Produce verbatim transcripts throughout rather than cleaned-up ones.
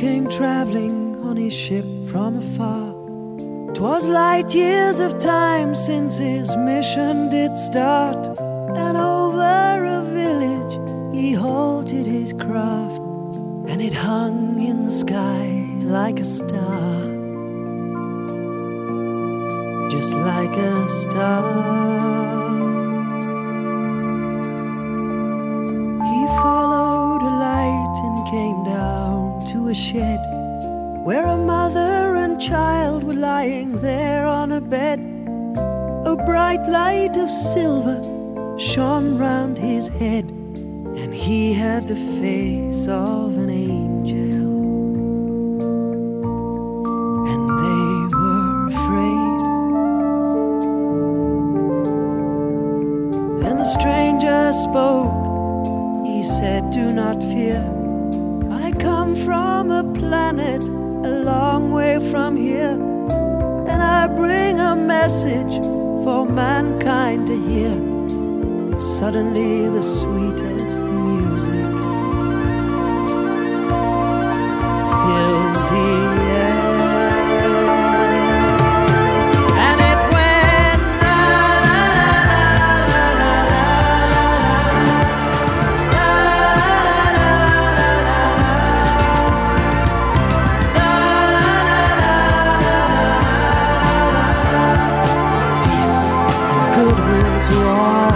came traveling on his ship from afar. 'Twas light years of time since his mission did start, and over a village he halted his craft, and it hung in the sky like a star, just like a star. He followed a light and came down to a shed where a mother and child were lying there on a bed. A bright light of silver shone round his head, and he had the face of an angel, and they were afraid. And the stranger spoke, he said, "Do not fear, I come from a planet a long way from here, and I bring a message for mankind to hear." And suddenly the sweetest music filled the air, and it went la la la la la la. Peace and goodwill to all,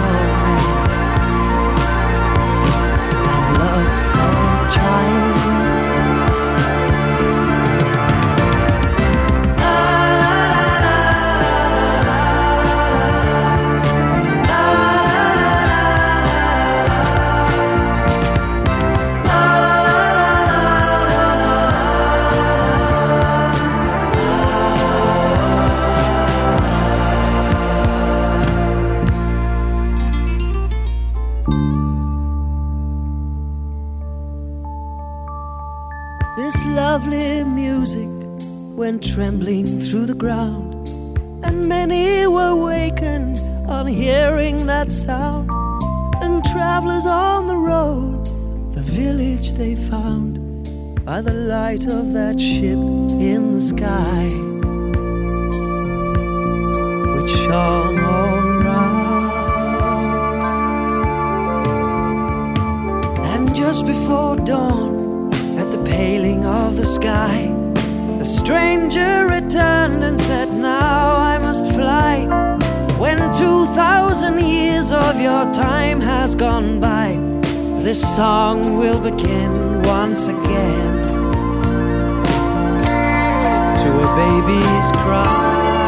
this lovely music went trembling through the ground, and many were wakened on hearing that sound. And travelers on the road, the village they found by the light of that ship in the sky, which shone all around. And just before dawn, at the paling of the sky, the stranger returned and said, "Now I must fly. When two thousand years of your time has gone by, this song will begin once again to a baby's cry."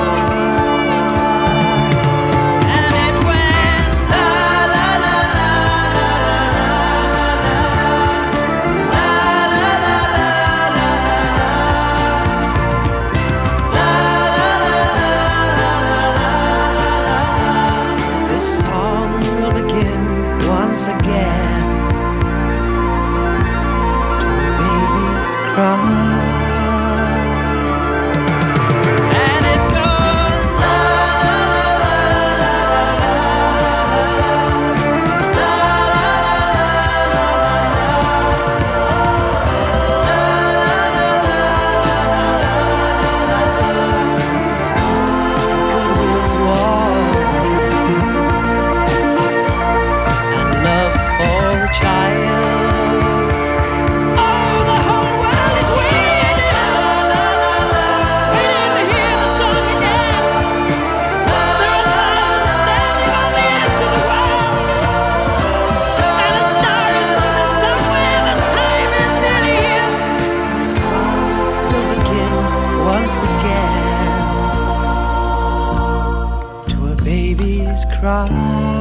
Once again to a baby's cry. And it goes la la la. Peace and goodwill to all, child. Oh, the whole world is waiting, waiting to hear the song again. There are thousands standing on the edge of the world, and a star is moving somewhere. The time is nearly here. The song will begin once again to a baby's cry.